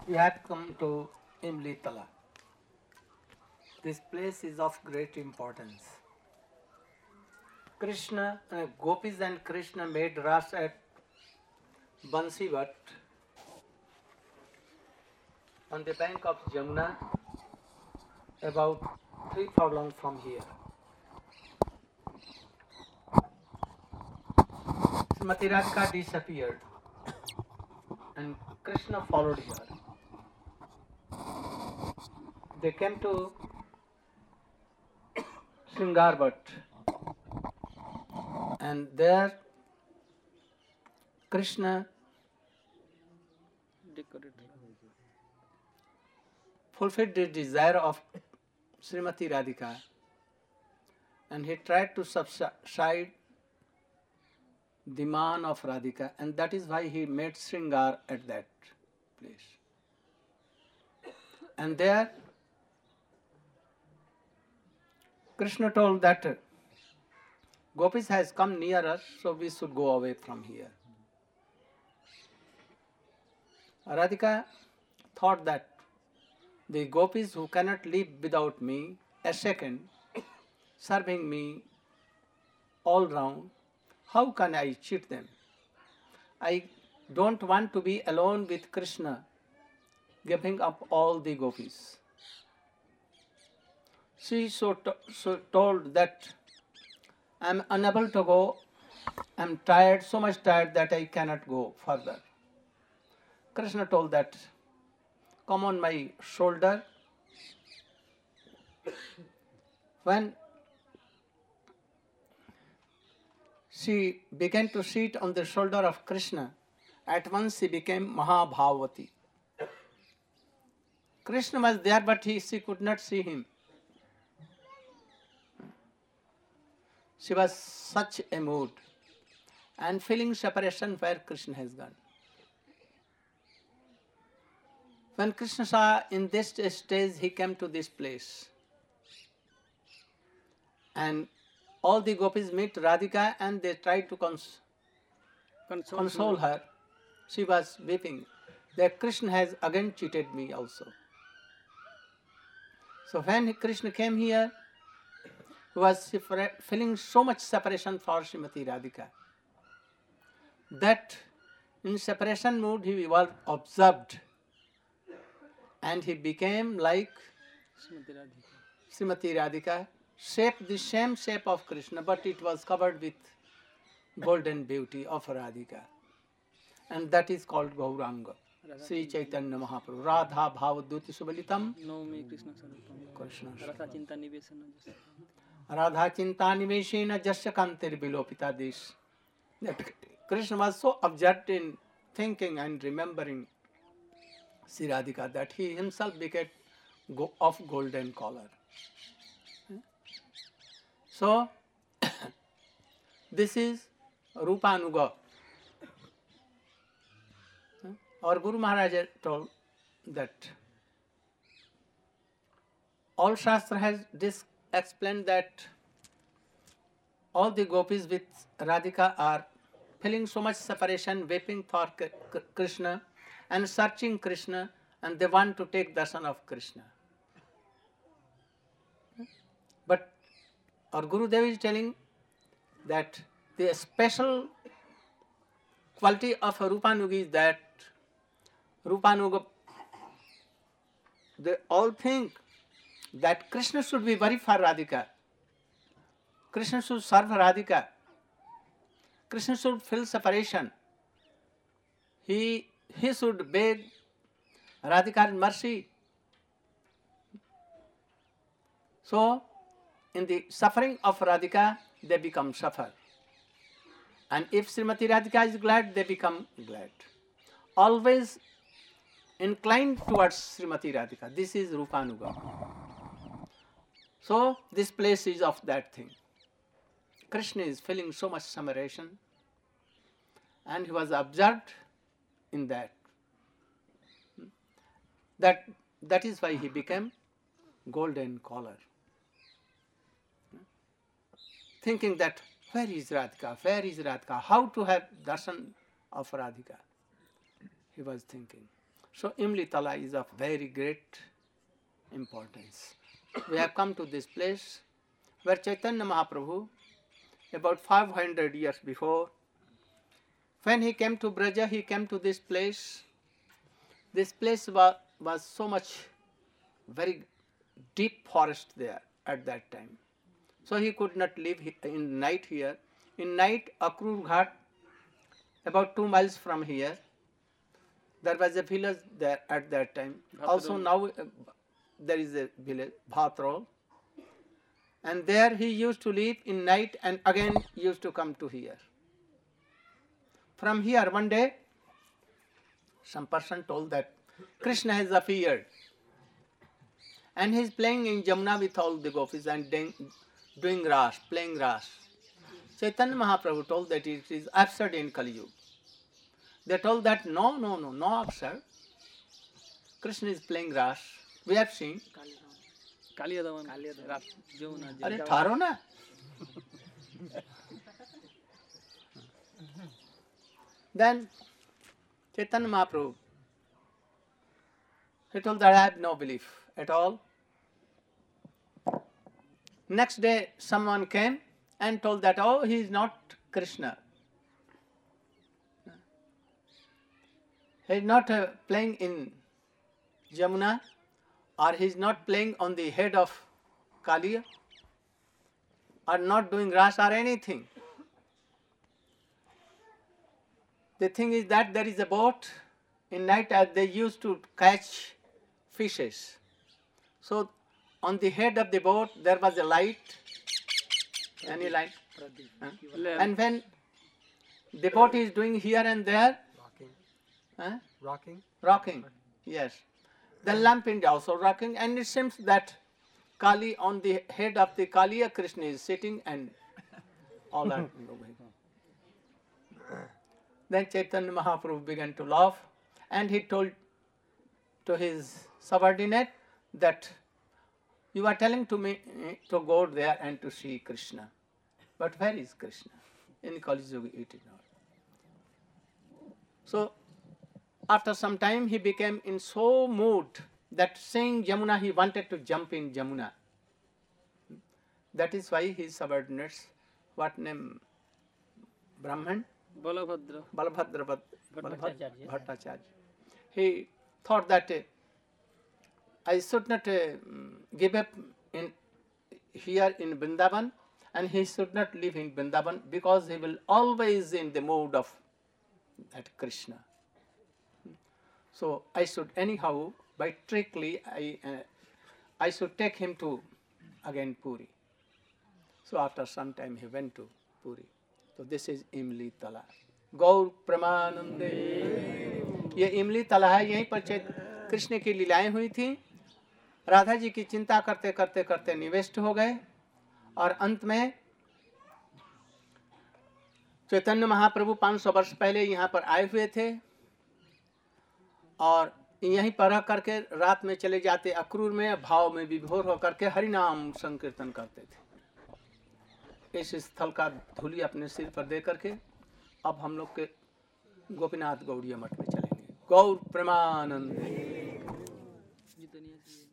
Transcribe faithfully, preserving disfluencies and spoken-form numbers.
We have come to Imlitala. This place is of great importance. Krishna, uh, Gopis and Krishna made ras at Bansivat on the bank of Jamuna, about three furlongs from here. Srimati Radhika disappeared and Krishna followed her. They came to Sringarvat, and there Krishna fulfilled the desire of Srimati Radhika, and he tried to subside the man of Radhika, and that is why he made Sringar at that place. And there Krishna told that Gopis has come near us, so we should go away from here. Radhika thought that the Gopis who cannot live without me a second, serving me all round, how can I cheat them? I don't want to be alone with Krishna, giving up all the Gopis. She so, to, so told that I am unable to go, I am tired, so much tired that I cannot go further. Krishna told that, come on my shoulder. When she began to sit on the shoulder of Krishna, at once she became Mahabhavati. Krishna was there, but he, she could not see him. She was such a mood and feeling separation where Krishna has gone. When Krishna saw in this stage, he came to this place. And all the gopis meet Radhika and they try to cons- console, console her. She was weeping that Krishna has again cheated me also. So when Krishna came here, he was feeling so much separation for Srimati Radhika that in separation mood he was observed and he became like Srimati Radhika, shape the same shape of Krishna, but it was covered with golden beauty of Radhika, and that is called Gauranga. Sri Chaitanya Mahaprabhu, Radha Bhavaduti Subalitam, Krishna Radha Chinta Niveshena Jasya Kantir Bilopita Dish. Krishna was so absorbed in thinking and remembering Sri Radhika that he himself became of golden color. So, this is Rupanuga. Our Guru Maharaj told that all Shastra has this explained that all the gopis with Radhika are feeling so much separation, weeping for Krishna and searching Krishna, and they want to take darshan of Krishna. But our Gurudev is telling that the special quality of Rupanuga is that Rupanuga, they all think that Krishna should be very for Radhika. Krishna should serve Radhika. Krishna should feel separation. He, he should beg Radhika's mercy. So, in the suffering of Radhika, they become suffer. And if Srimati Radhika is glad, they become glad. Always inclined towards Srimati Radhika. This is Rupanuga. So, this place is of that thing. Krishna is feeling so much separation, and he was observed in that. That, that is why he became golden collar. Thinking that, where is Radhika? Where is Radhika? How to have darshan of Radhika? He was thinking. So Imlitala is of very great importance. We have come to this place where Chaitanya Mahaprabhu, about five hundred years before, when he came to Braja, he came to this place. This place was, was so much, very deep forest there at that time. So he could not live in night here. In night, Akrur Ghat, about two miles from here, there was a village there at that time. Also now uh, there is a village, Bhatrol. And there he used to live in night and again used to come to here. From here one day, some person told that Krishna has appeared. And he is playing in Jamuna with all the gopis and doing, doing ras, playing ras. Chaitanya Mahaprabhu told that it is absurd in Kali Yuga. They told that no, no, no, no absurd. Krishna is playing ras. We have seen. अरे थारो ना. Then Chaitanya Mahaprabhu, he told that I have no belief at all. Next day someone came and told that, oh, he is not Krishna. He is not uh, playing in Jamuna, or he is not playing on the head of Kaliya, or not doing ras or anything. The thing is that there is a boat in night as they used to catch fishes. So on the head of the boat there was a light. Any light? Huh? And when the boat is doing here and there, Rocking. huh? Rocking? Rocking, yes. The lamp is also rocking, and it seems that Kali, on the head of the Kaliya, Krishna is sitting and all that. Then Chaitanya Mahaprabhu began to laugh, and he told to his subordinate that you are telling to me to go there and to see Krishna. But where is Krishna? In Kali Yuga it is not. So after some time he became in so mood that seeing Jamuna he wanted to jump in Jamuna. That is why his subordinates, what name? Brahman? Balabhadra. Balabhadra Bhat- Bhattacharya. Bhattacharya. He thought that uh, I should not uh, give up in here in Vrindavan, and he should not live in Vrindavan because he will always in the mood of that Krishna. So I should anyhow, by trickly, I uh, I should take him to again Puri. So after some time he went to Puri. So this is इमली तला. गौर प्रमानंदे. ये इमली तला है, यहीं पर कृष्ण की लीलाएं हुई थी. राधा जी की चिंता करते करते करते निवेष्ट हो गए, और अंत में चैतन्य महाप्रभु पाँच सौ वर्ष पहले यहाँ पर आए हुए थे, और यहीं पर रह करके रात में चले जाते अक्रूर में, भाव में विभोर होकर के हरिनाम संकीर्तन करते थे. इस स्थल का धूलि अपने सिर पर दे करके अब हम लोग के गोपीनाथ गौड़ीय मठ में चलेंगे. गौर प्रेमानंद.